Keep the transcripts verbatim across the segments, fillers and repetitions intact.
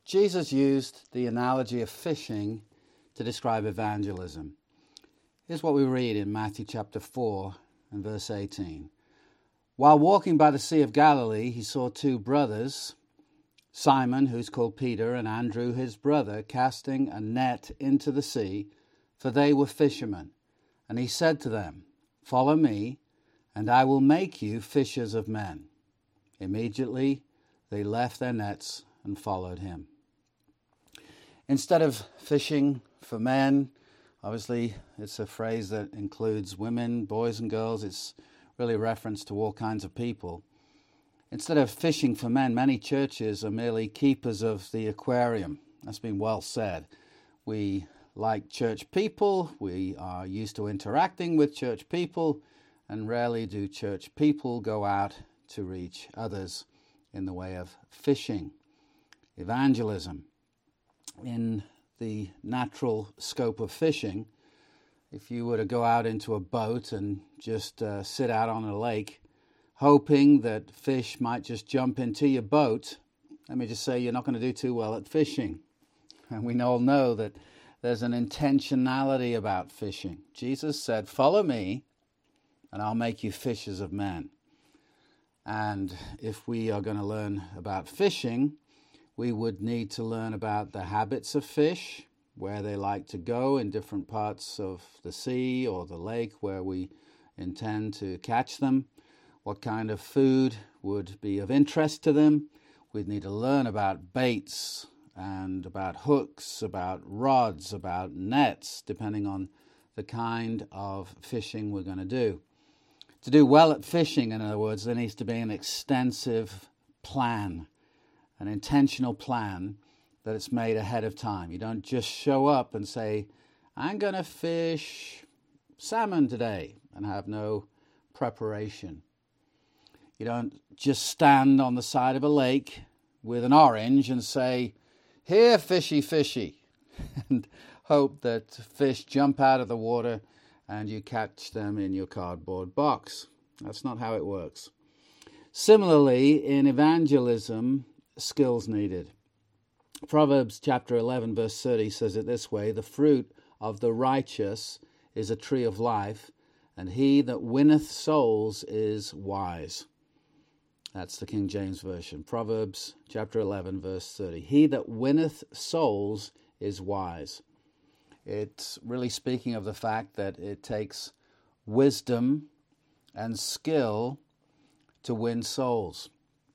Jesus used the analogy of fishing to describe evangelism. Here's what we read in Matthew chapter four and verse eighteen. While walking by the Sea of Galilee, he saw two brothers, Simon, who's called Peter, and Andrew, his brother, casting a net into the sea, for they were fishermen. And he said to them, "Follow me, and I will make you fishers of men." Immediately they left their nets and followed him. Instead of fishing for men, obviously it's a phrase that includes women, boys and girls. It's really a reference to all kinds of people. Instead of fishing for men, many churches are merely keepers of the aquarium. That's been well said. We like church people, we are used to interacting with church people, and rarely do church people go out to reach others in the way of fishing. Evangelism. In the natural scope of fishing, if you were to go out into a boat and just uh, sit out on a lake, hoping that fish might just jump into your boat, let me just say you're not going to do too well at fishing. And we all know that there's an intentionality about fishing. Jesus said, "Follow me, and I'll make you fishers of men." And if we are going to learn about fishing, we would need to learn about the habits of fish, where they like to go in different parts of the sea or the lake where we intend to catch them, what kind of food would be of interest to them. We'd need to learn about baits and about hooks, about rods, about nets, depending on the kind of fishing we're going to do. To do well at fishing, in other words, there needs to be an extensive plan, an intentional plan that it's made ahead of time. You don't just show up and say, "I'm going to fish salmon today," and have no preparation. You don't just stand on the side of a lake with an orange and say, "Here, fishy, fishy," and hope that fish jump out of the water and you catch them in your cardboard box. That's not how it works. Similarly, in evangelism, skills needed. Proverbs chapter eleven verse thirty says it this way, "The fruit of the righteous is a tree of life, and he that winneth souls is wise." That's the King James Version. Proverbs chapter eleven verse thirty. He that winneth souls is wise. It's really speaking of the fact that it takes wisdom and skill to win souls.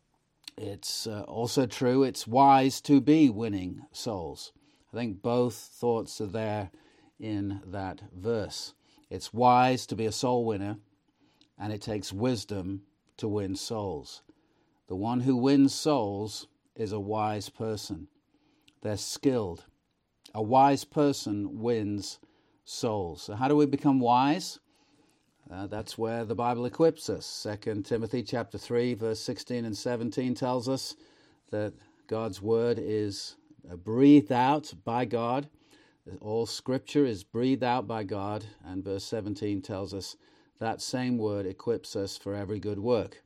It's uh, also true, it's wise to be winning souls. I think both thoughts are there in that verse. It's wise to be a soul winner, and it takes wisdom to win souls. The one who wins souls is a wise person. They're skilled. A wise person wins souls. So how do we become wise? Uh, that's where the Bible equips us. Second Timothy chapter three, verse sixteen and seventeen tells us that God's word is breathed out by God. All scripture is breathed out by God. And verse seventeen tells us that same word equips us for every good work.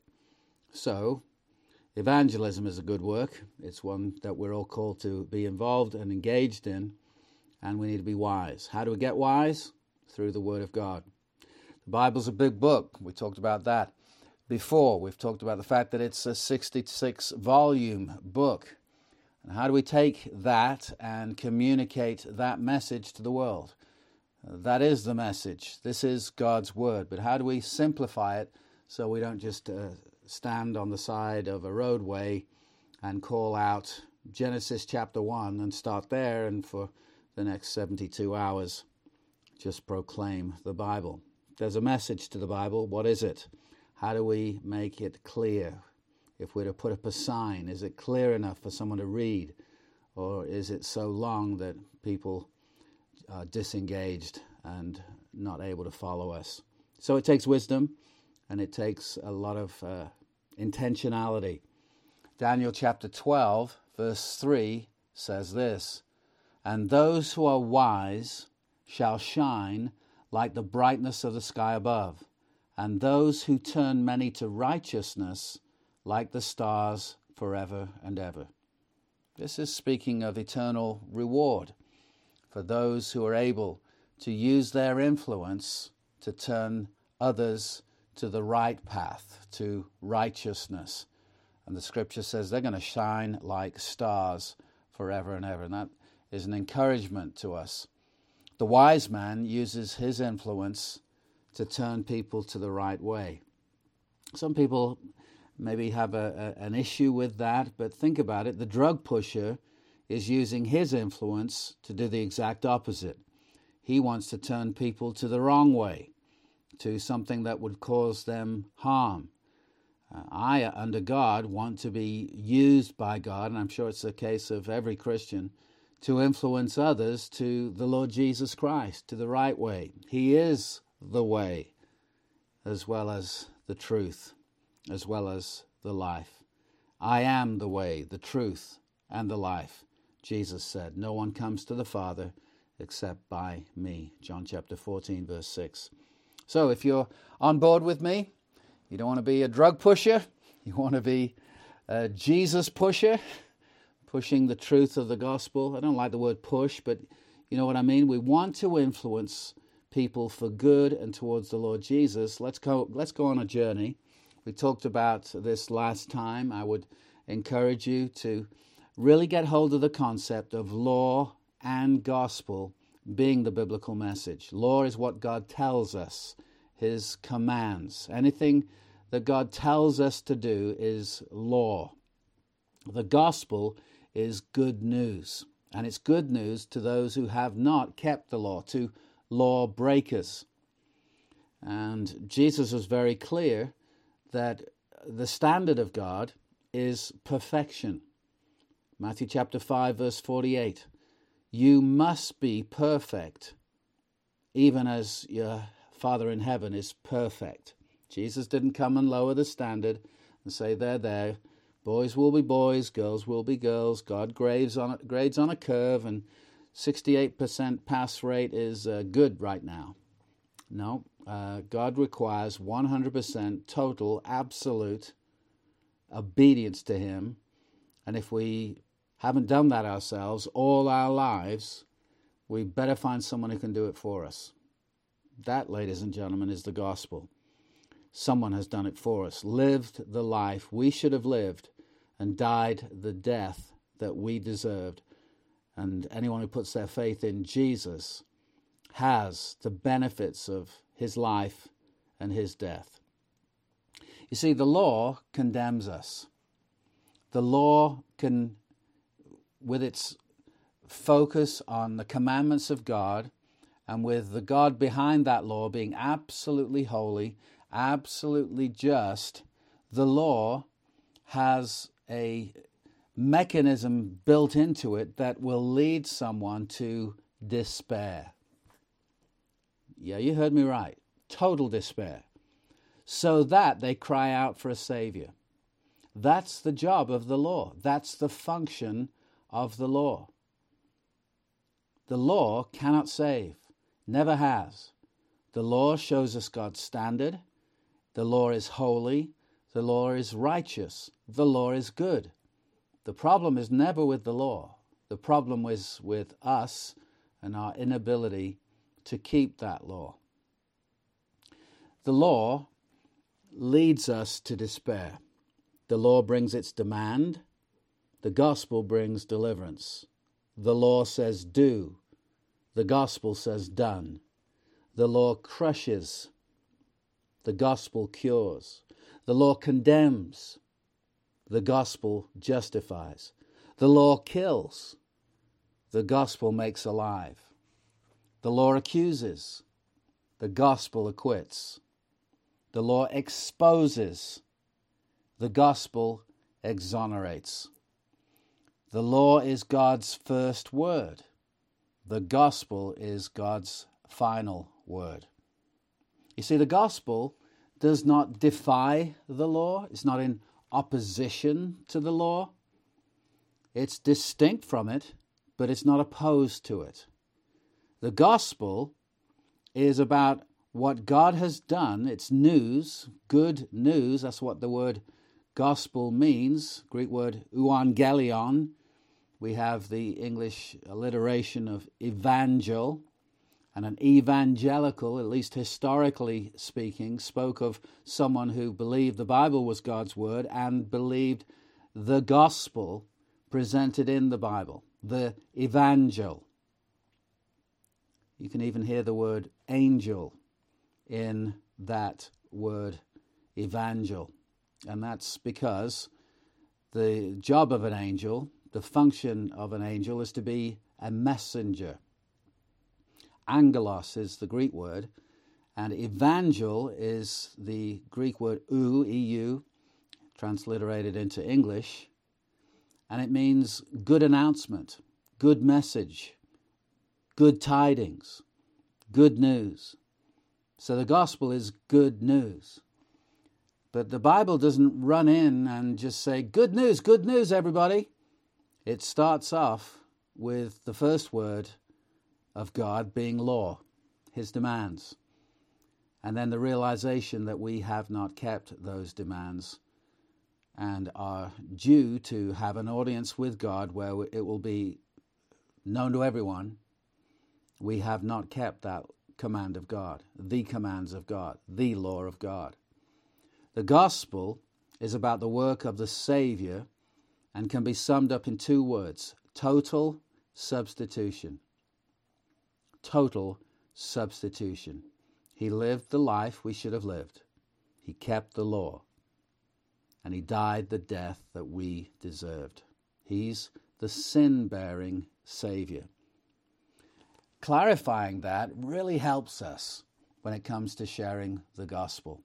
So, evangelism is a good work. It's one that we're all called to be involved and engaged in, and we need to be wise. How do we get wise? Through the Word of God. The Bible's a big book. We talked about that before. We've talked about the fact that it's a sixty-six volume book. And how do we take that and communicate that message to the world? That is the message. This is God's Word. But how do we simplify it so we don't just uh, stand on the side of a roadway and call out Genesis chapter one and start there and for the next seventy-two hours just proclaim the Bible? There's a message to the Bible. What is it? How do we make it clear? If we're to put up a sign, is it clear enough for someone to read? Or is it so long that people are disengaged and not able to follow us? So it takes wisdom, and it takes a lot of uh, intentionality. Daniel chapter twelve, verse three says this, "And those who are wise shall shine like the brightness of the sky above, and those who turn many to righteousness like the stars forever and ever." This is speaking of eternal reward for those who are able to use their influence to turn others to the right path, to righteousness. And the scripture says they're going to shine like stars forever and ever. And that is an encouragement to us. The wise man uses his influence to turn people to the right way. Some people maybe have a, a, an issue with that, but think about it. The drug pusher is using his influence to do the exact opposite. He wants to turn people to the wrong way, to something that would cause them harm. Uh, I, under God, want to be used by God, and I'm sure it's the case of every Christian, to influence others to the Lord Jesus Christ, to the right way. He is the way, as well as the truth, as well as the life. I am the way, the truth, and the life, Jesus said. No one comes to the Father except by me. John chapter fourteen, verse six. So if you're on board with me, you don't want to be a drug pusher, you want to be a Jesus pusher, pushing the truth of the gospel. I don't like the word push, but you know what I mean. We want to influence people for good and towards the Lord Jesus. Let's go, let's go on a journey. We talked about this last time. I would encourage you to really get hold of the concept of law and gospel being the biblical message. Law is what God tells us, his commands. Anything that God tells us to do is law. The gospel is good news, and it's good news to those who have not kept the law, to law breakers. And Jesus was very clear that the standard of God is perfection. Matthew chapter five, verse forty-eight. You must be perfect, even as your Father in heaven is perfect. Jesus didn't come and lower the standard and say, there, there, boys will be boys, girls will be girls. God grades on a, grades on a curve, and sixty-eight percent pass rate is uh, good right now. No, uh, God requires one hundred percent total, absolute obedience to him. And if we haven't done that ourselves all our lives, we better find someone who can do it for us. That, ladies and gentlemen, is the gospel. Someone has done it for us, lived the life we should have lived, and died the death that we deserved. And anyone who puts their faith in Jesus has the benefits of his life and his death. You see, the law condemns us. The law can, with its focus on the commandments of God, and with the God behind that law being absolutely holy, absolutely just, the law has a mechanism built into it that will lead someone to despair. Yeah, you heard me right. Total despair. So that they cry out for a Savior. That's the job of the law. That's the function of the law. The law cannot save. Never has. The law shows us God's standard. The law is holy. The law is righteous. The law is good. The problem is never with the law. The problem is with us and our inability to keep that law. The law leads us to despair. The law brings its demand. The gospel brings deliverance. The law says do. The gospel says done. The law crushes. The gospel cures. The law condemns. The gospel justifies. The law kills. The gospel makes alive. The law accuses. The gospel acquits. The law exposes. The gospel exonerates. The law is God's first word. The gospel is God's final word. You see, the gospel does not defy the law. It's not in opposition to the law. It's distinct from it, but it's not opposed to it. The gospel is about what God has done. It's news, good news. That's what the word gospel means. Greek word euangelion. We have the English alliteration of evangel, and an evangelical, at least historically speaking, spoke of someone who believed the Bible was God's word and believed the gospel presented in the Bible, the evangel. You can even hear the word angel in that word evangel. And that's because the job of an angel, the function of an angel, is to be a messenger. Angelos is the Greek word, and evangel is the Greek word ou, E U, transliterated into English, and it means good announcement, good message, good tidings, good news. So the gospel is good news. But the Bible doesn't run in and just say, good news, good news, everybody. It starts off with the first word of God being law, his demands, and then the realization that we have not kept those demands and are due to have an audience with God where it will be known to everyone we have not kept that command of God, the commands of God, the law of God. The gospel is about the work of the Savior and can be summed up in two words: total substitution. Total substitution. He lived the life we should have lived. He kept the law. And he died the death that we deserved. He's the sin-bearing Savior. Clarifying that really helps us when it comes to sharing the gospel.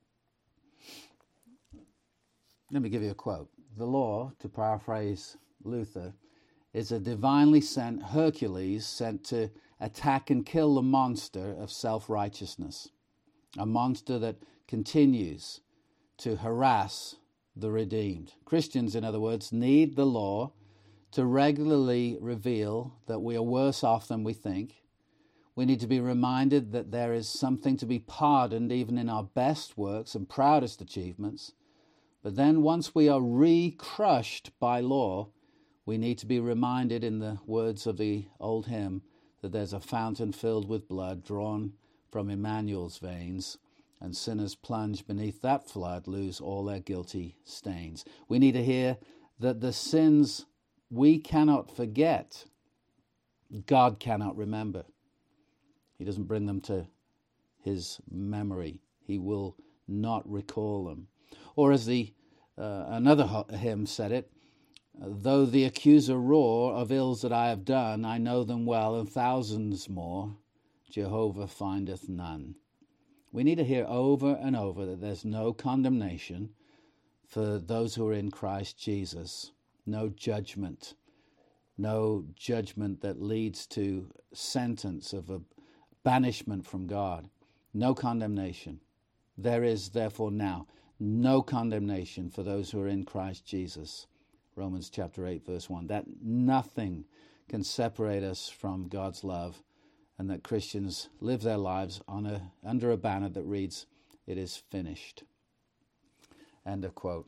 Let me give you a quote. The law, to paraphrase Luther, is a divinely sent Hercules sent to attack and kill the monster of self-righteousness, a monster that continues to harass the redeemed. Christians, in other words, need the law to regularly reveal that we are worse off than we think. We need to be reminded that there is something to be pardoned even in our best works and proudest achievements. But then once we are re-crushed by law, we need to be reminded, in the words of the old hymn, that there's a fountain filled with blood drawn from Emmanuel's veins, and sinners plunge beneath that flood lose all their guilty stains. We need to hear that the sins we cannot forget, God cannot remember. He doesn't bring them to his memory. He will not recall them. Or as the uh, another hymn said it, though the accuser roar of ills that I have done, I know them well, and thousands more, Jehovah findeth none. We need to hear over and over that there's no condemnation for those who are in Christ Jesus, no judgment, no judgment that leads to sentence of a banishment from God, no condemnation. There is therefore now no condemnation for those who are in Christ Jesus. Romans chapter eight, verse one, that nothing can separate us from God's love, and that Christians live their lives on a, under a banner that reads, it is finished. End of quote.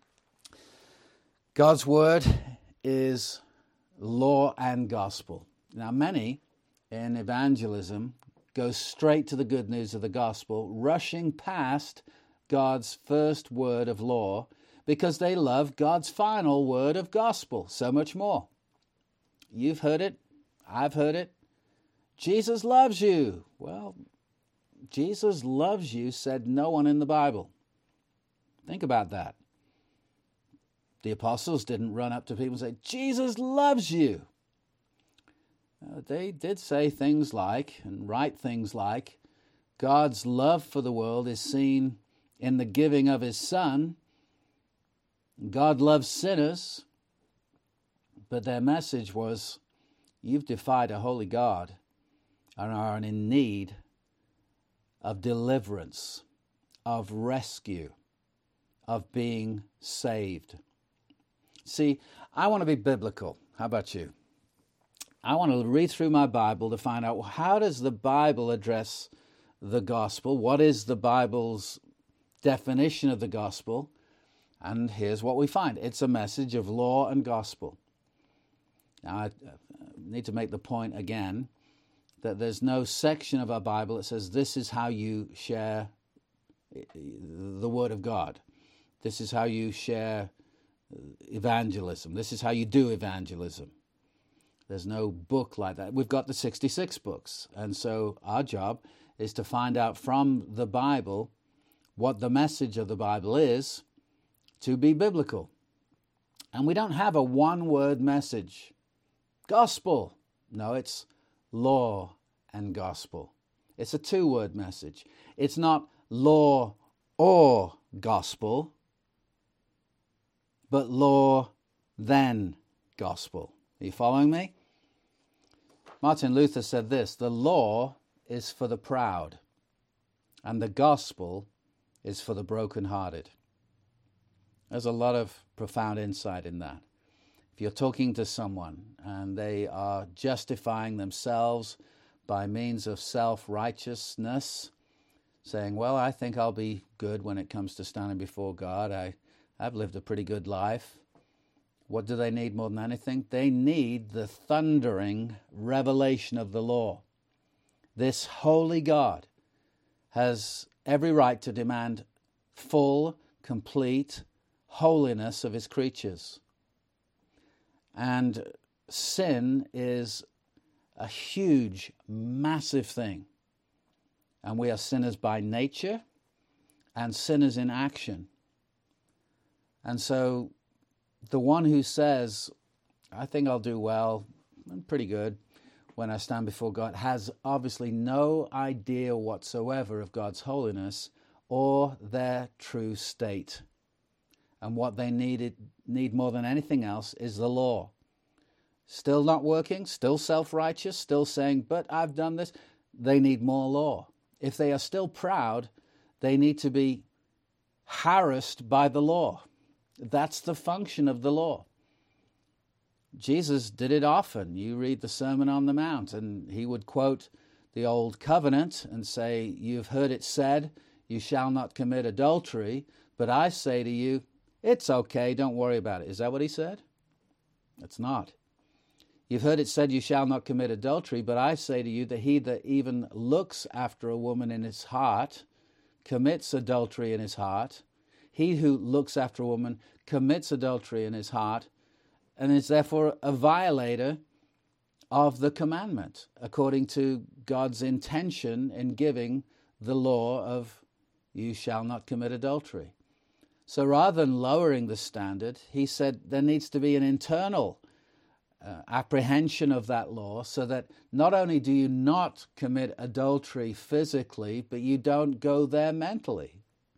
God's word is law and gospel. Now, many in evangelism go straight to the good news of the gospel, rushing past God's first word of law, because they love God's final word of gospel so much more. You've heard it. I've heard it. Jesus loves you. Well, Jesus loves you said no one in the Bible. Think about that. The apostles didn't run up to people and say, Jesus loves you. Uh, they did say things like, and write things like, God's love for the world is seen in the giving of his Son. God loves sinners, but their message was, you've defied a holy God and are in need of deliverance, of rescue, of being saved. See, I want to be biblical. How about you? I want to read through my Bible to find out, how does the Bible address the gospel? What is the Bible's definition of the gospel? And here's what we find. It's a message of law and gospel. Now, I need to make the point again that there's no section of our Bible that says this is how you share the Word of God. This is how you share evangelism. This is how you do evangelism. There's no book like that. We've got the sixty-six books. And so our job is to find out from the Bible what the message of the Bible is to be biblical. And we don't have a one-word message. Gospel. No, it's law and gospel. It's a two-word message. It's not law or gospel, but law then gospel. Are you following me? Martin Luther said this: the law is for the proud, and the gospel is for the brokenhearted. There's a lot of profound insight in that. If you're talking to someone and they are justifying themselves by means of self-righteousness, saying, well, I think I'll be good when it comes to standing before God. I, I've lived a pretty good life. What do they need more than anything? They need the thundering revelation of the law. This holy God has every right to demand full, complete holiness of his creatures. And sin is a huge, massive thing. And we are sinners by nature and sinners in action. And so the one who says, I think I'll do well, I'm pretty good when I stand before God, has obviously no idea whatsoever of God's holiness or their true state. And what they needed, need more than anything else is the law. Still not working, still self-righteous, still saying, but I've done this. They need more law. If they are still proud, they need to be harassed by the law. That's the function of the law. Jesus did it often. You read the Sermon on the Mount, and he would quote the Old Covenant and say, you've heard it said, you shall not commit adultery, but I say to you, it's okay, don't worry about it. Is that what he said? It's not. You've heard it said, you shall not commit adultery, but I say to you that he that even looks after a woman in his heart commits adultery in his heart. He who looks after a woman commits adultery in his heart and is therefore a violator of the commandment, according to God's intention in giving the law of you shall not commit adultery. So rather than lowering the standard, he said there needs to be an internal uh, apprehension of that law so that not only do you not commit adultery physically, but you don't go there mentally.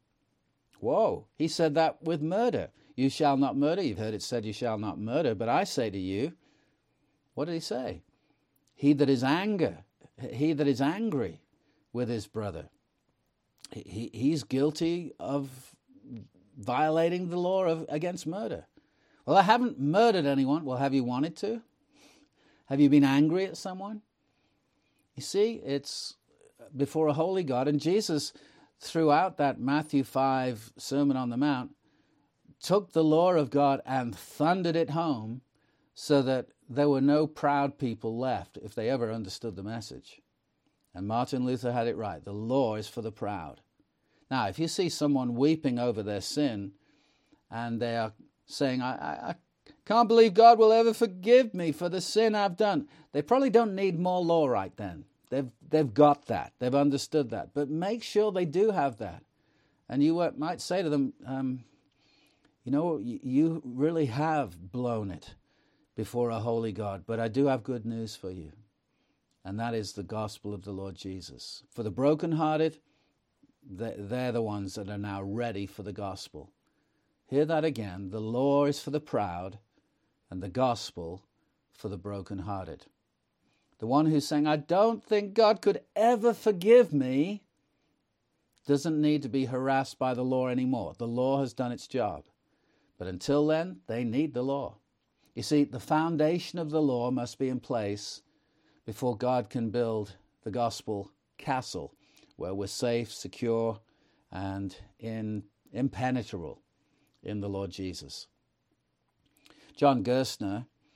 Whoa, he said that with murder. You shall not murder. You've heard it said you shall not murder, but I say to you, what did he say? He that is anger, he that is angry with his brother, he, he's guilty of violating the law of, against murder. Well, I haven't murdered anyone. Well, have you wanted to? Have you been angry at someone? You see, it's before a holy God. And Jesus, throughout that Matthew five Sermon on the Mount, took the law of God and thundered it home so that there were no proud people left if they ever understood the message. And Martin Luther had it right. The law is for the proud. Now, if you see someone weeping over their sin and they are saying, I, I, I can't believe God will ever forgive me for the sin I've done, they probably don't need more law right then. They've, they've got that. They've understood that. But make sure they do have that. And you might say to them, um, you know, you really have blown it before a holy God, but I do have good news for you. And that is the gospel of the Lord Jesus. For the brokenhearted, they're the ones that are now ready for the gospel. Hear that again. The law is for the proud and the gospel for the brokenhearted. The one who's saying, I don't think God could ever forgive me, doesn't need to be harassed by the law anymore. The law has done its job. But until then, they need the law. You see, the foundation of the law must be in place before God can build the gospel castle, where we're safe, secure, and in, impenetrable in the Lord Jesus. John Gerstner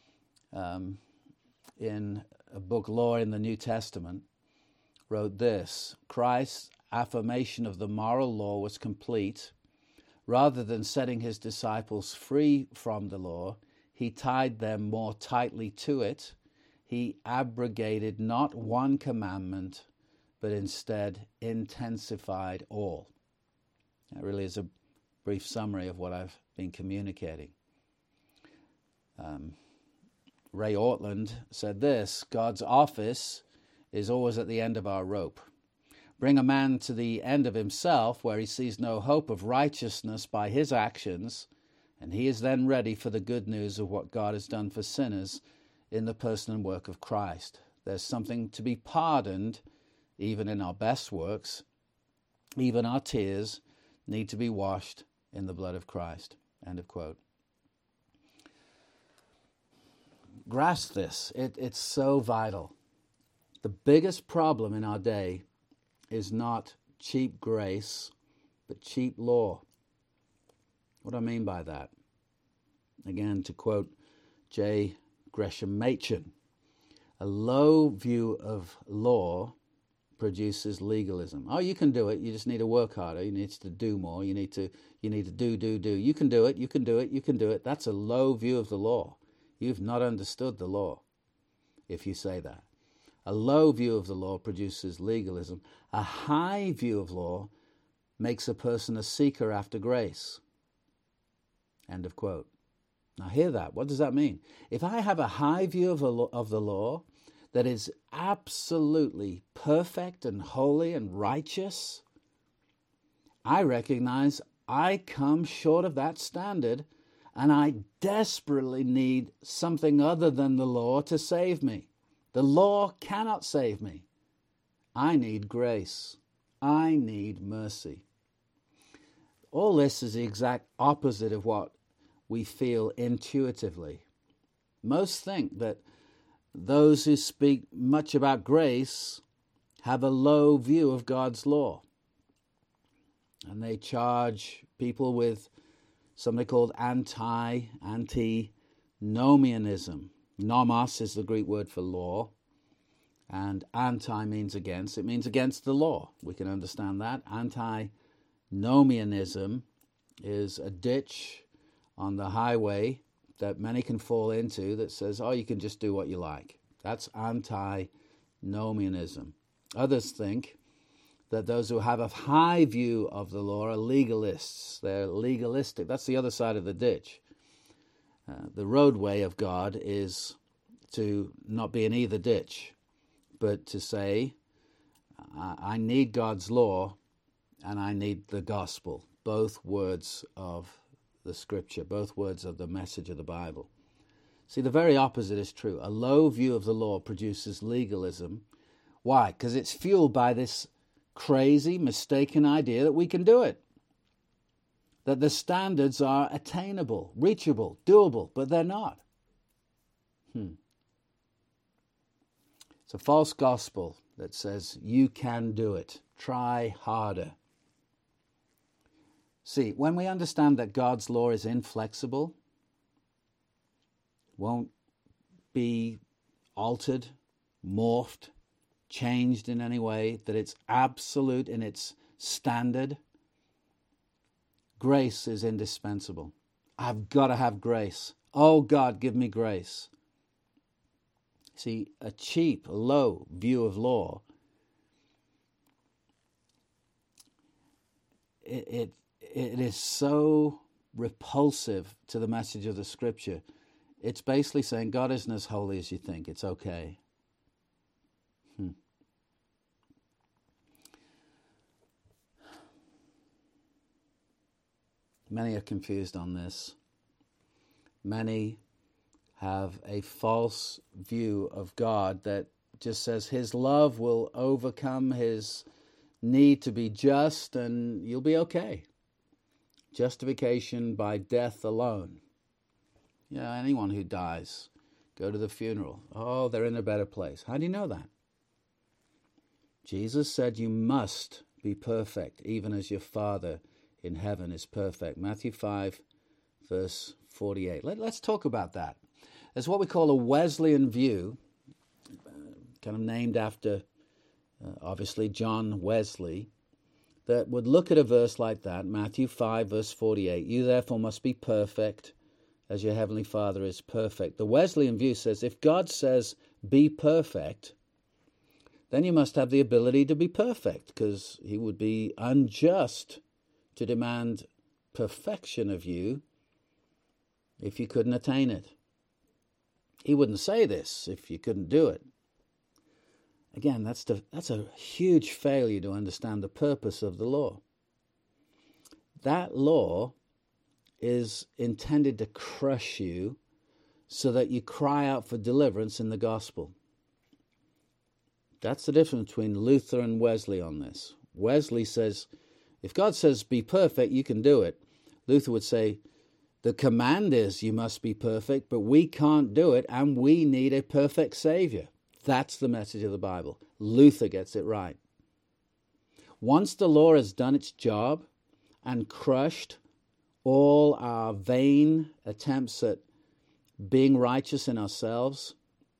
um, in a book, Law in the New Testament, wrote this: Christ's affirmation of the moral law was complete. Rather than setting his disciples free from the law, he tied them more tightly to it. He abrogated not one commandment, but instead intensified all. That really is a brief summary of what I've been communicating. Um, Ray Ortland said this: God's office is always at the end of our rope. Bring a man to the end of himself where he sees no hope of righteousness by his actions, and he is then ready for the good news of what God has done for sinners in the person and work of Christ. There's something to be pardoned even in our best works. Even our tears need to be washed in the blood of Christ. End of quote. Grasp this. It, it's so vital. The biggest problem in our day is not cheap grace, but cheap law. What do I mean by that? Again, to quote J. Gresham Machen, a low view of law produces legalism. Oh, you can do it. You just need to work harder. You need to do more. You need to, you need to do, do, do. You can do it. You can do it. You can do it. That's a low view of the law. You've not understood the law if you say that. A low view of the law produces legalism. A high view of law makes a person a seeker after grace. End of quote. Now hear that. What does that mean? If I have a high view of, a lo- of the law that is absolutely perfect and holy and righteous, I recognize I come short of that standard, and I desperately need something other than the law to save me. The law cannot save me. I need grace. I need mercy. All this is the exact opposite of what we feel intuitively. Most think that those who speak much about grace have a low view of God's law. And they charge people with something called anti, antinomianism. Nomos is the Greek word for law, and anti means against. It means against the law. We can understand that. Antinomianism is a ditch on the highway that many can fall into that says, oh, you can just do what you like. That's antinomianism. Others think that those who have a high view of the law are legalists. They're legalistic. That's the other side of the ditch. Uh, the roadway of God is to not be in either ditch, but to say, I, I need God's law and I need the gospel, both words of the scripture, both words of the message of the Bible. See, the very opposite is true. A low view of the law produces legalism. Why? Because it's fueled by this crazy, mistaken idea that we can do it. That the standards are attainable, reachable, doable, but they're not. Hmm. It's a false gospel that says you can do it. Try harder. See, when we understand that God's law is inflexible, won't be altered, morphed, changed in any way, that it's absolute in its standard, grace is indispensable. I've got to have grace. Oh God, give me grace. See, a cheap, low view of law, it, it, it is so repulsive to the message of the scripture. It's basically saying God isn't as holy as you think. It's okay. Hmm. Many are confused on this. Many have a false view of God that just says his love will overcome his need to be just and you'll be okay. Justification by death alone. Yeah, anyone who dies, go to the funeral. Oh, they're in a better place. How do you know that? Jesus said you must be perfect, even as your Father in heaven is perfect. Matthew five, verse forty-eight. Let, let's talk about that. There's what we call a Wesleyan view, uh, kind of named after, uh, obviously, John Wesley, that would look at a verse like that, Matthew five, verse forty-eight, "You therefore must be perfect, as your heavenly Father is perfect." The Wesleyan view says, if God says, be perfect, then you must have the ability to be perfect, because he would be unjust to demand perfection of you if you couldn't attain it. He wouldn't say this if you couldn't do it. Again, that's the, that's a huge failure to understand the purpose of the law. That law is intended to crush you so that you cry out for deliverance in the gospel. That's the difference between Luther and Wesley on this. Wesley says, if God says be perfect, you can do it. Luther would say, the command is you must be perfect, but we can't do it, and we need a perfect Savior. That's the message of the Bible. Luther gets it right. Once the law has done its job and crushed all our vain attempts at being righteous in ourselves,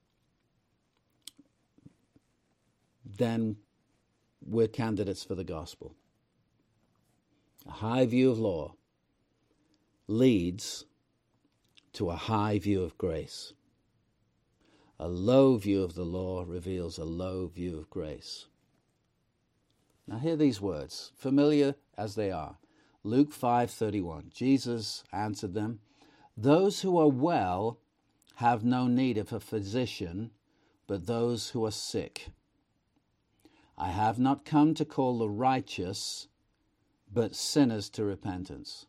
then we're candidates for the gospel. A high view of law leads to a high view of grace. A low view of the law reveals a low view of grace. Now hear these words, familiar as they are. Luke five thirty-one. Jesus answered them, "Those who are well have no need of a physician, but those who are sick. I have not come to call the righteous, but sinners to repentance."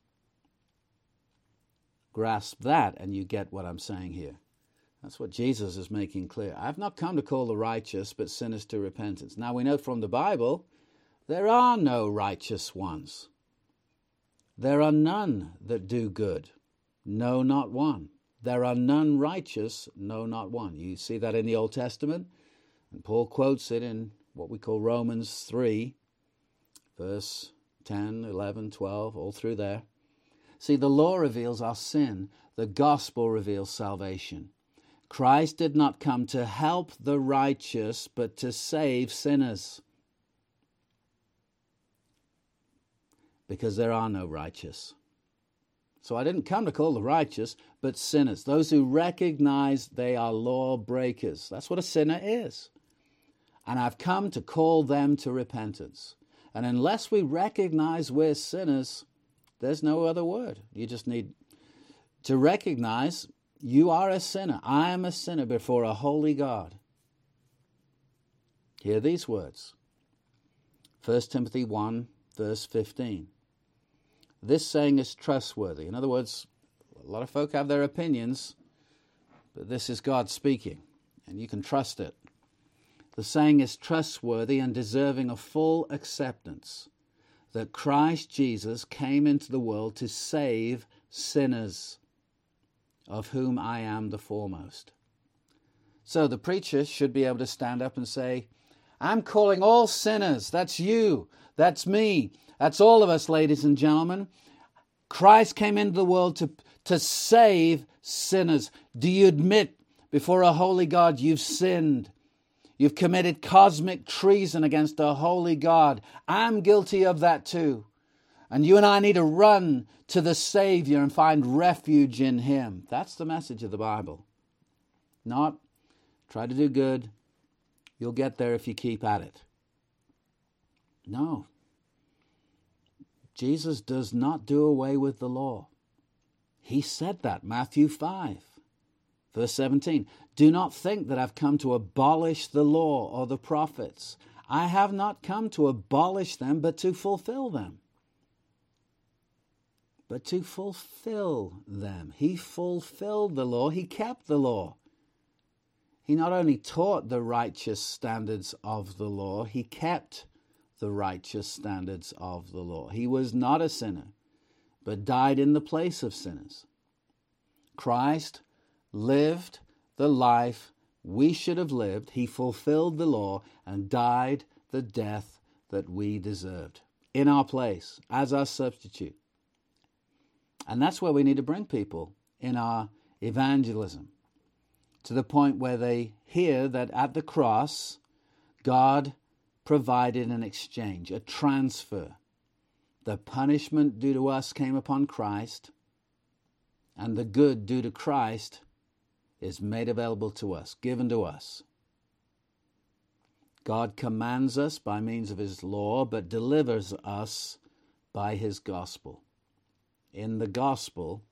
Grasp that and you get what I'm saying here. That's what Jesus is making clear. I've not come to call the righteous, but sinners to repentance. Now we know from the Bible, there are no righteous ones. There are none that do good. No, not one. There are none righteous, no, not one. You see that in the Old Testament, and Paul quotes it in what we call Romans three, verse ten, eleven, twelve, all through there. See, the law reveals our sin. The gospel reveals salvation. Christ did not come to help the righteous, but to save sinners. Because there are no righteous. So I didn't come to call the righteous, but sinners. Those who recognize they are law breakers. That's what a sinner is. And I've come to call them to repentance. And unless we recognize we're sinners, there's no other word. You just need to recognize you are a sinner. I am a sinner before a holy God. Hear these words. First Timothy one, verse fifteen. This saying is trustworthy. In other words, a lot of folk have their opinions, but this is God speaking, and you can trust it. The saying is trustworthy and deserving of full acceptance, that Christ Jesus came into the world to save sinners, of whom I am the foremost. So the preacher should be able to stand up and say, I'm calling all sinners. That's you. That's me. That's all of us, ladies and gentlemen. Christ came into the world to, to save sinners. Do you admit before a holy God you've sinned? You've committed cosmic treason against a holy God. I'm guilty of that too. And you and I need to run to the Savior and find refuge in Him. That's the message of the Bible. Not try to do good. You'll get there if you keep at it. No. Jesus does not do away with the law. He said that, Matthew five, verse seventeen. Do not think that I've come to abolish the law or the prophets. I have not come to abolish them, but to fulfill them. But to fulfill them. He fulfilled the law. He kept the law. He not only taught the righteous standards of the law, he kept the righteous standards of the law. He was not a sinner, but died in the place of sinners. Christ lived the life we should have lived. He fulfilled the law and died the death that we deserved in our place as our substitute. And that's where we need to bring people in our evangelism. to the point where they hear that at the cross, God provided an exchange, a transfer. The punishment due to us came upon Christ, and the good due to Christ is made available to us, given to us. God commands us by means of his law, but delivers us by his gospel. In the gospel,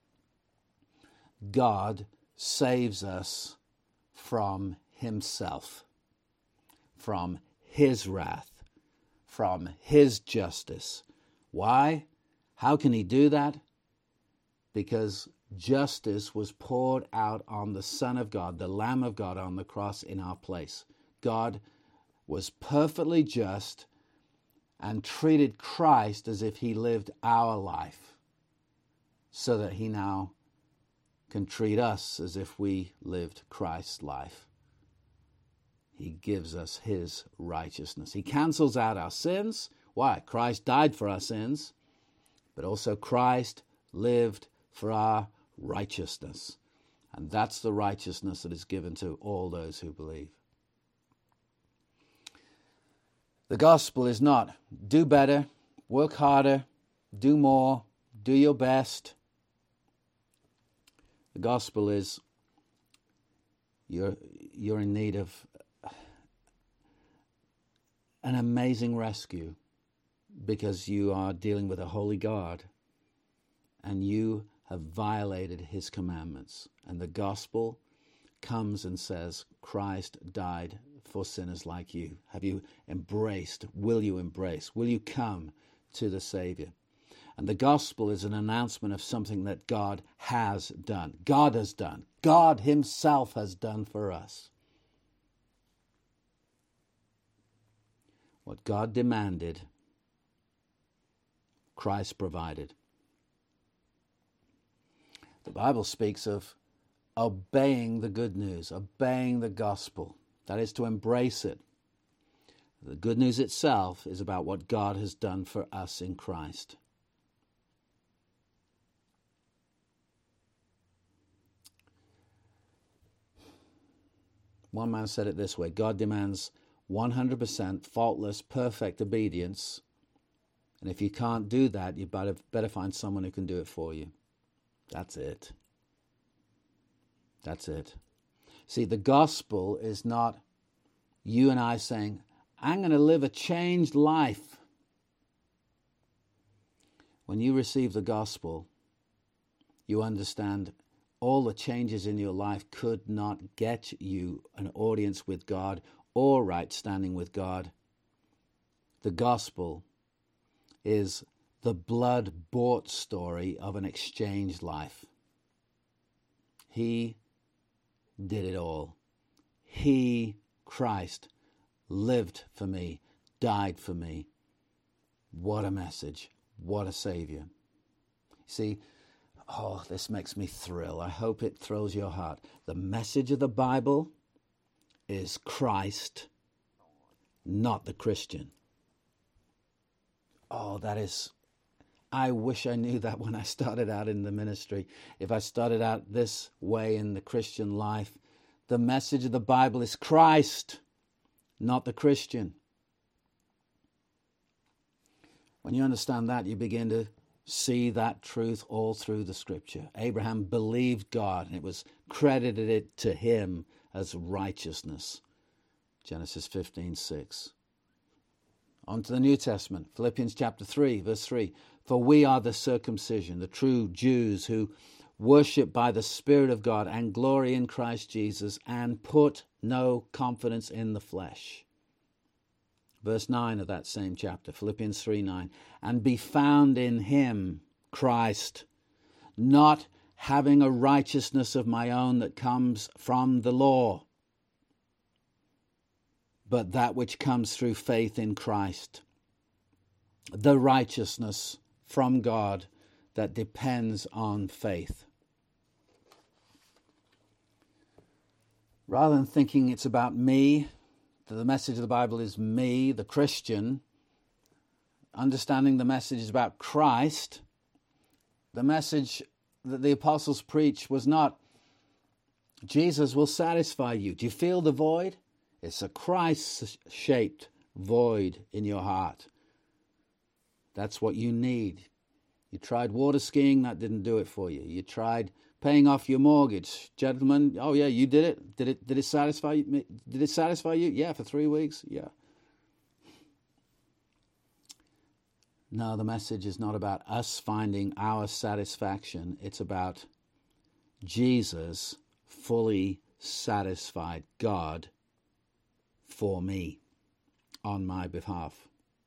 God saves us from himself, from his wrath, from his justice. Why? How can he do that? Because justice was poured out on the Son of God, the Lamb of God on the cross in our place. God was perfectly just and treated Christ as if he lived our life, so that he now can treat us as if we lived Christ's life. He gives us his righteousness. He cancels out our sins. Why? Christ died for our sins, but also Christ lived for our righteousness. And that's the righteousness that is given to all those who believe. The gospel is not do better, work harder, do more, do your best. The gospel is you're, you're in need of an amazing rescue because you are dealing with a holy God and you have violated his commandments. And the gospel comes and says, Christ died for sinners like you. Have you embraced? Will you embrace? Will you come to the Savior? And the gospel is an announcement of something that God has done. God has done. God himself has done for us. What God demanded, Christ provided. The Bible speaks of obeying the good news, obeying the gospel. That is to embrace it. The good news itself is about what God has done for us in Christ. One man said it this way: God demands one hundred percent faultless, perfect obedience. And if you can't do that, you better, better find someone who can do it for you. That's it. That's it. See, the gospel is not you and I saying, I'm going to live a changed life. When you receive the gospel, you understand all the changes in your life could not get you an audience with God or right standing with God. The gospel is the blood-bought story of an exchanged life. He did it all. He, Christ, lived for me, died for me. What a message. What a Savior. See, oh, this makes me thrill. I hope it thrills your heart. The message of the Bible is Christ, not the Christian. Oh, that is... I wish I knew that when I started out in the ministry. If I started out this way in the Christian life, the message of the Bible is Christ, not the Christian. When you understand that, you begin to see that truth all through the Scripture. Abraham believed God, and it was credited it to him as righteousness. Genesis fifteen six. On to the New Testament, Philippians chapter three, verse three. For we are the circumcision, the true Jews who worship by the Spirit of God and glory in Christ Jesus and put no confidence in the flesh. Verse nine of that same chapter, Philippians three nine. And be found in him, Christ, not having a righteousness of my own that comes from the law, but that which comes through faith in Christ, the righteousness from God that depends on faith. Rather than thinking it's about me, that the message of the Bible is me, the Christian, understanding the message is about Christ, the message that the apostles preached was not Jesus will satisfy you. Do you feel the void? It's a Christ-shaped void in your heart. That's what you need. You tried water skiing, that didn't do it for you. You tried paying off your mortgage. Gentlemen, oh yeah, you did it. Did it did it satisfy you? Did it satisfy you? Yeah, for three weeks. Yeah. No, the message is not about us finding our satisfaction. It's about Jesus fully satisfied God for me on my behalf.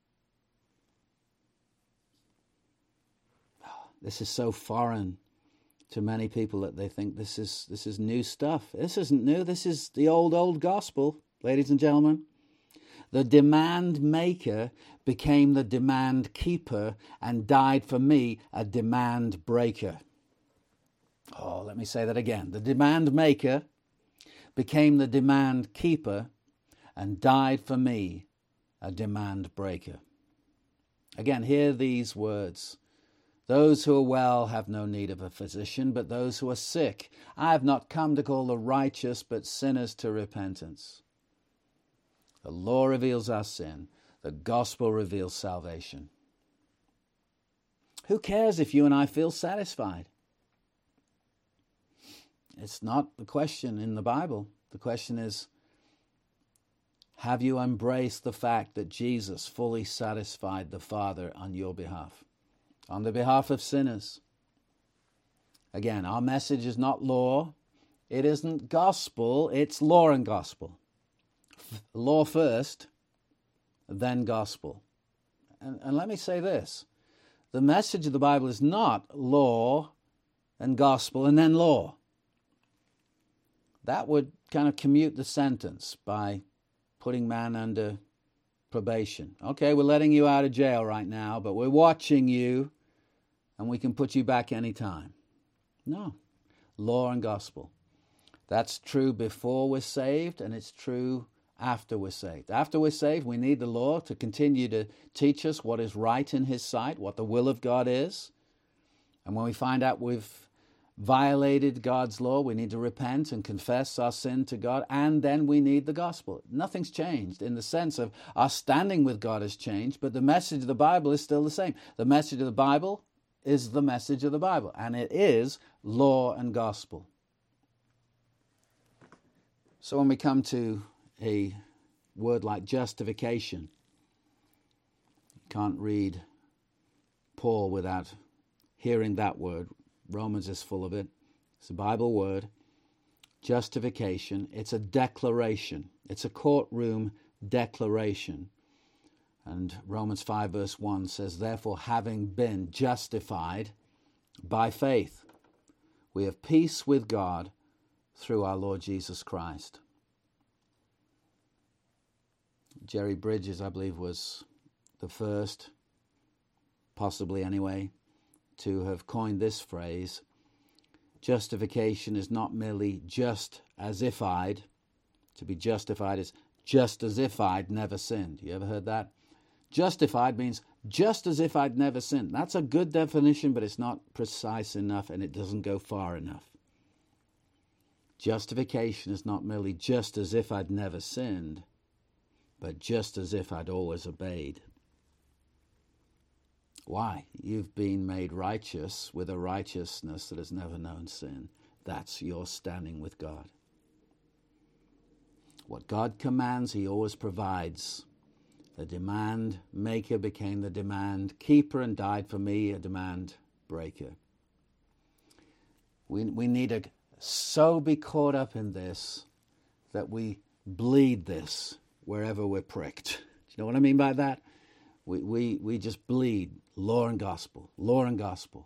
This is so foreign to many people that they think this is this is new stuff. This isn't new. This is the old, old gospel, ladies and gentlemen. The demand maker became the demand keeper and died for me, a demand breaker. Oh, let me say that again. The demand maker became the demand keeper and died for me, a demand breaker. Again, hear these words. Those who are well have no need of a physician, but those who are sick. I have not come to call the righteous, but sinners to repentance. The law reveals our sin. The gospel reveals salvation. Who cares if you and I feel satisfied? It's not the question in the Bible. The question is, have you embraced the fact that Jesus fully satisfied the Father on your behalf? On the behalf of sinners. Again, our message is not law. It isn't gospel. It's law and gospel. Law first, then gospel. And, and let me say this. The message of the Bible is not law and gospel and then law. That would kind of commute the sentence by putting man under probation. Okay, we're letting you out of jail right now, but we're watching you and we can put you back anytime. No. Law and gospel. That's true before we're saved, and it's true after we're saved. After we're saved, we need the law to continue to teach us what is right in His sight, what the will of God is. And when we find out we've violated God's law, we need to repent and confess our sin to God, and then we need the gospel. Nothing's changed in the sense of our standing with God has changed, but the message of the Bible is still the same. The message of the Bible is the message of the Bible, and it is law and gospel. So when we come to a word like justification, you can't read Paul without hearing that word. Romans is full of it. It's a Bible word. Justification. It's a declaration. It's a courtroom declaration. And Romans five verse one says, therefore, having been justified by faith, we have peace with God through our Lord Jesus Christ. Jerry Bridges, I believe, was the first, possibly anyway, to have coined this phrase. Justification is not merely just as if I'd. To be justified is just as if I'd never sinned. You ever heard that? Justified means just as if I'd never sinned. That's a good definition, but it's not precise enough and it doesn't go far enough. Justification is not merely just as if I'd never sinned, but just as if I'd always obeyed. Why? You've been made righteous with a righteousness that has never known sin. That's your standing with God. What God commands, He always provides. The demand maker became the demand keeper and died for me, a demand breaker. We, we need to so be caught up in this that we bleed this wherever we're pricked. Do you know what I mean by that? We, we, we just bleed law and gospel, law and gospel.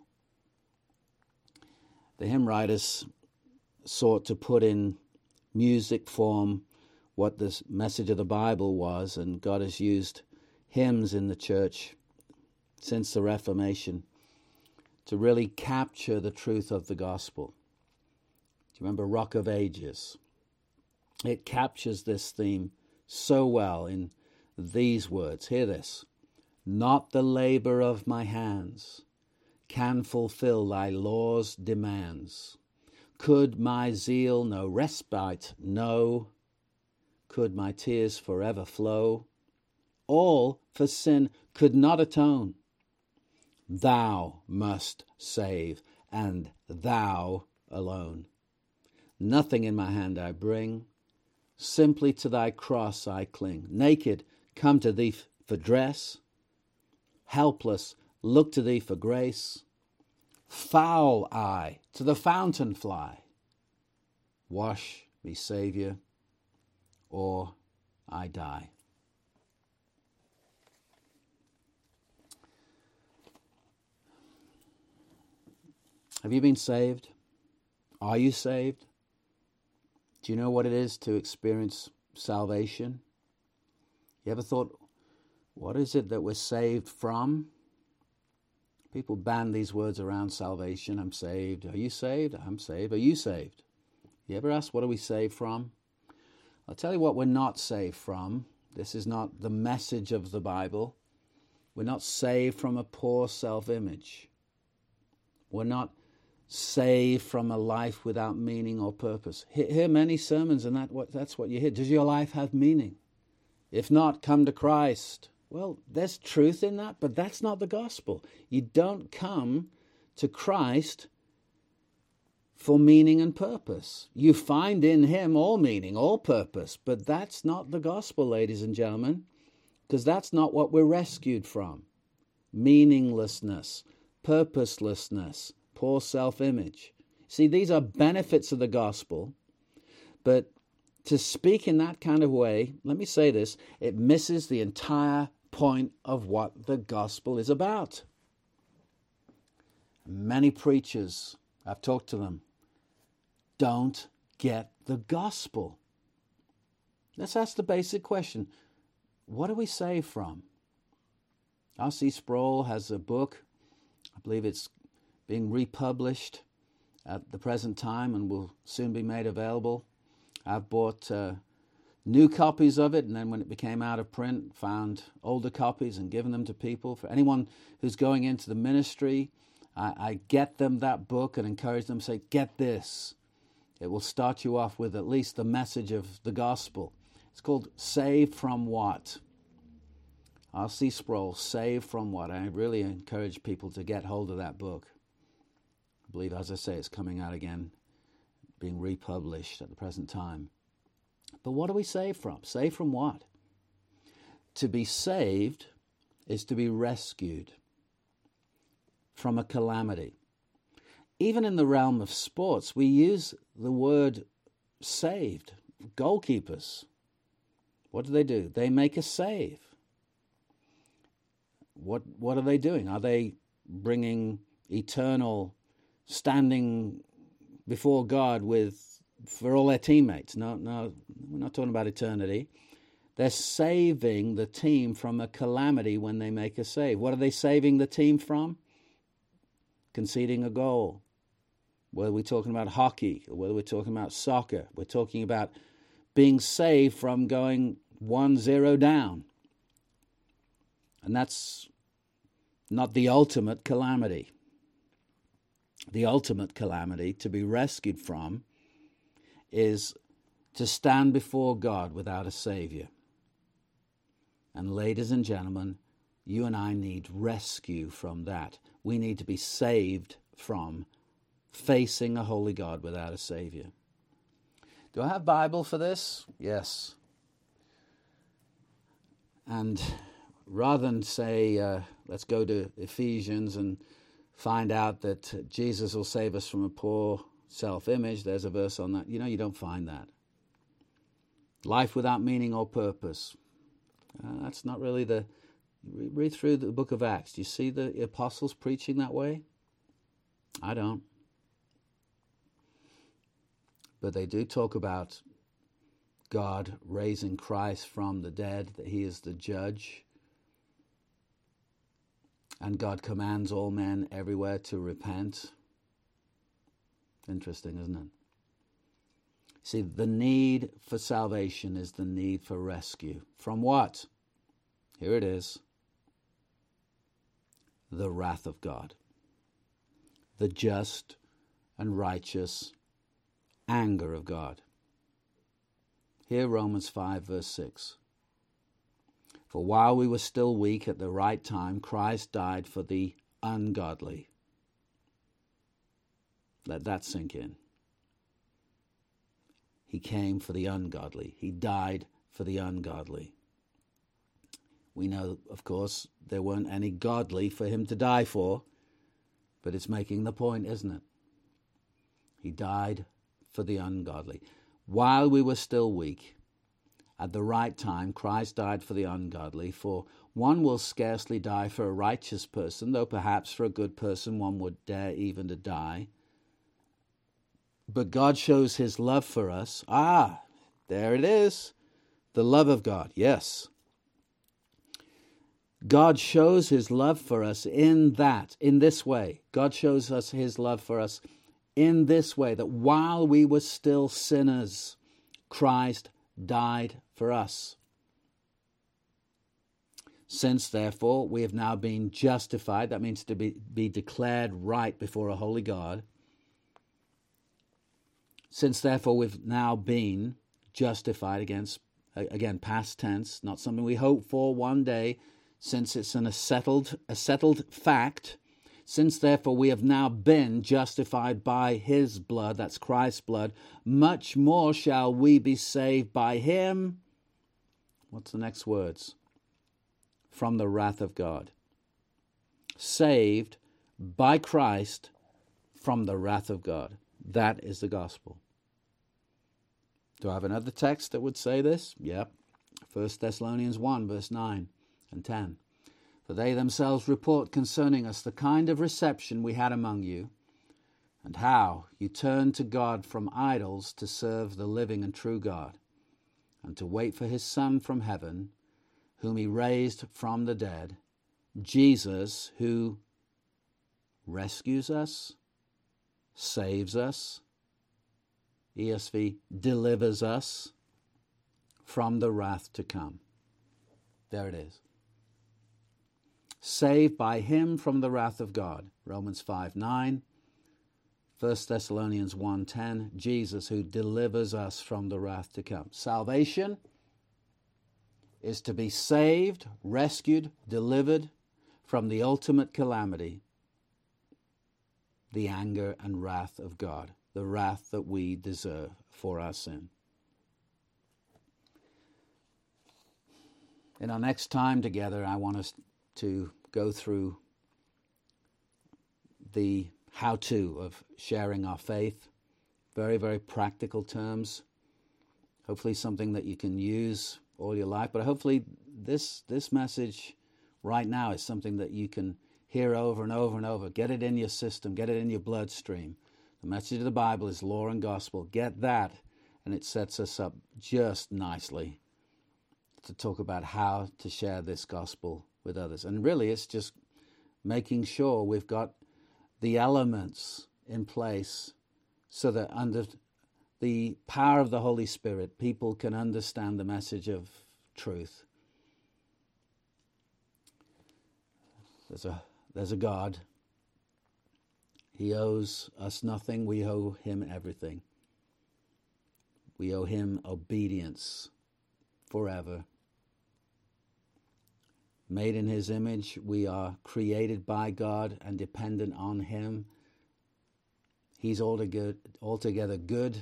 The hymn writers sought to put in music form what this message of the Bible was, and God has used hymns in the church since the Reformation to really capture the truth of the gospel. Do you remember Rock of Ages? It captures this theme so well in these words. Hear this. Not the labor of my hands can fulfill thy law's demands. Could my zeal no respite know? Could my tears forever flow? All for sin could not atone. Thou must save, and thou alone. Nothing in my hand I bring, simply to thy cross I cling. Naked, come to thee for dress, helpless, look to thee for grace. Foul I to the fountain fly. Wash me, Saviour, or I die. Have you been saved? Are you saved? Do you know what it is to experience salvation? You ever thought, what is it that we're saved from? People ban these words around salvation. I'm saved. Are you saved? I'm saved. Are you saved? You ever ask, what are we saved from? I'll tell you what we're not saved from. This is not the message of the Bible. We're not saved from a poor self-image. We're not saved from a life without meaning or purpose. Hear many sermons and that what that's what you hear. Does your life have meaning? If not, come to Christ. Well, there's truth in that, but that's not the gospel. You don't come to Christ for meaning and purpose. You find in him all meaning, all purpose, but that's not the gospel, ladies and gentlemen, because that's not what we're rescued from. Meaninglessness, purposelessness, poor self-image. See, these are benefits of the gospel, but to speak in that kind of way, let me say this, it misses the entire point of what the gospel is about. Many preachers, I've talked to them, don't get the gospel. Let's ask the basic question. What are we saved from? R C Sproul has a book. I believe it's being republished at the present time and will soon be made available. I've bought uh, new copies of it, and then when it became out of print, found older copies and given them to people. For anyone who's going into the ministry, I, I get them that book and encourage them, say, get this. It will start you off with at least the message of the gospel. It's called Saved from What? R C Sproul, Saved from What? I really encourage people to get hold of that book. I believe, as I say, it's coming out again, being republished at the present time. But what are we saved from? Saved from what? To be saved is to be rescued from a calamity. Even in the realm of sports, we use the word saved. Goalkeepers, what do they do? They make a save. What what are they doing? Are they bringing eternal standing before God with for all their teammates? No, no, we're not talking about eternity. They're saving the team from a calamity when they make a save. What are they saving the team from? Conceding a goal. Whether we're talking about hockey or whether we're talking about soccer, we're talking about being saved from going one zero down. And that's not the ultimate calamity. The ultimate calamity to be rescued from is to stand before God without a Savior. And ladies and gentlemen, you and I need rescue from that. We need to be saved from facing a holy God without a Savior. Do I have Bible for this? Yes. And rather than say, uh, let's go to Ephesians and find out that Jesus will save us from a poor self-image, there's a verse on that. You know, you don't find that. Life without meaning or purpose. Uh, that's not really the... Read through the book of Acts. Do you see the apostles preaching that way? I don't. But they do talk about God raising Christ from the dead, that he is the judge. And God commands all men everywhere to repent. Interesting, isn't it? See, the need for salvation is the need for rescue. From what? Here it is. The wrath of God. The just and righteous anger of God. Here, Romans five, verse six. For while we were still weak, at the right time, Christ died for the ungodly. Let that sink in. He came for the ungodly. He died for the ungodly. We know, of course, there weren't any godly for him to die for, but it's making the point, isn't it? He died for the ungodly. While we were still weak, at the right time, Christ died for the ungodly, for one will scarcely die for a righteous person, though perhaps for a good person one would dare even to die. But God shows his love for us. Ah, there it is. The love of God, yes. God shows his love for us in that, in this way. God shows us his love for us in this way, that while we were still sinners, Christ died for us. Since, therefore, we have now been justified, that means to be, be declared right before a holy God. Since, therefore, we've now been justified, against, again, past tense, not something we hope for one day, since it's an, a settled, a settled fact. Since, therefore, we have now been justified by his blood, that's Christ's blood, much more shall we be saved by him. What's the next words? From the wrath of God. Saved by Christ from the wrath of God. That is the gospel. Do I have another text that would say this? Yep. First Thessalonians one, verse nine and ten. For they themselves report concerning us the kind of reception we had among you, and how you turned to God from idols to serve the living and true God, and to wait for his Son from heaven, whom he raised from the dead, Jesus, who rescues us, saves us, E S V, delivers us from the wrath to come. There it is. Saved by him from the wrath of God. Romans five nine. First Thessalonians one ten. Jesus who delivers us from the wrath to come. Salvation is to be saved, rescued, delivered from the ultimate calamity, the anger and wrath of God, the wrath that we deserve for our sin. In our next time together, I want us to go through the how-to of sharing our faith. Very, very practical terms. Hopefully something that you can use all your life. But hopefully this this message right now is something that you can hear over and over and over. Get it in your system. Get it in your bloodstream. The message of the Bible is law and gospel. Get that, and it sets us up just nicely to talk about how to share this gospel with others. And really, it's just making sure we've got the elements in place so that under the power of the Holy Spirit, people can understand the message of truth. There's a, there's a God. He owes us nothing. We owe him everything. We owe him obedience forever. Made in his image, we are created by God and dependent on him. He's altogether, altogether good,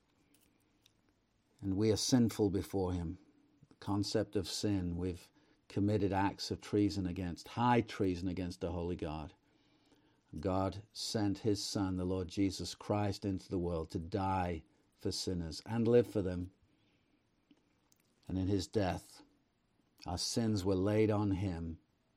and we are sinful before him. The concept of sin, we've committed acts of treason against, high treason against the holy God. God sent his Son, the Lord Jesus Christ, into the world to die for sinners and live for them. And in his death, our sins were laid on him.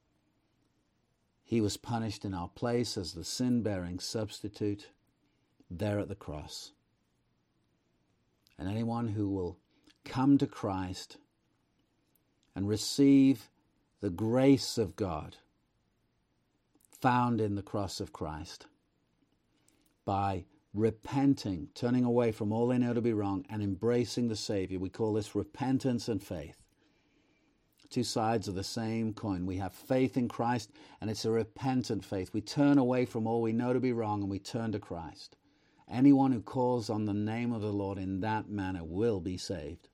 He was punished in our place as the sin-bearing substitute there at the cross. And anyone who will come to Christ and receive the grace of God found in the cross of Christ by repenting, turning away from all they know to be wrong and embracing the Savior. We call this repentance and faith. Two sides of the same coin. We have faith in Christ, and it's a repentant faith. We turn away from all we know to be wrong and we turn to Christ. Anyone who calls on the name of the Lord in that manner will be saved.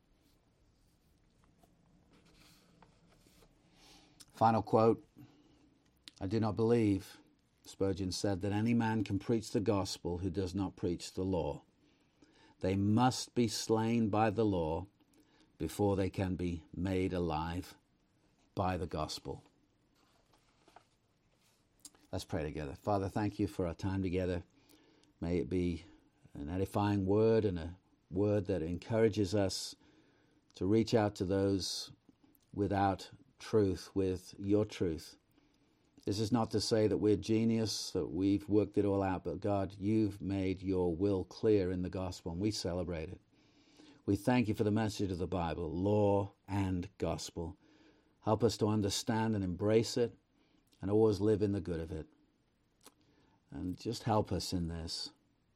Final quote. I do not believe, Spurgeon said, that any man can preach the gospel who does not preach the law. They must be slain by the law before they can be made alive by the gospel. Let's pray together. Father, thank you for our time together. May it be an edifying word and a word that encourages us to reach out to those without truth with your truth. This is not to say that we're genius, that we've worked it all out, but God, you've made your will clear in the gospel, and we celebrate it. We thank you for the message of the Bible, law and gospel. Help us to understand and embrace it and always live in the good of it. And just help us in this.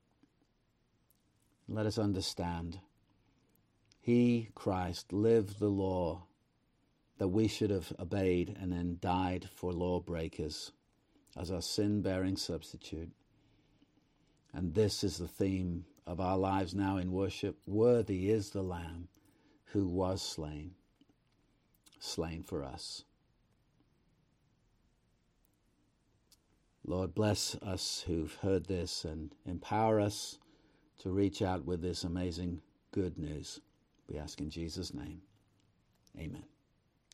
Let us understand. He, Christ, lived the law that we should have obeyed and then died for lawbreakers as our sin-bearing substitute. And this is the theme of our lives now in worship. Worthy is the Lamb who was slain, slain for us. Lord, bless us who've heard this and empower us to reach out with this amazing good news. We ask in Jesus' name. Amen.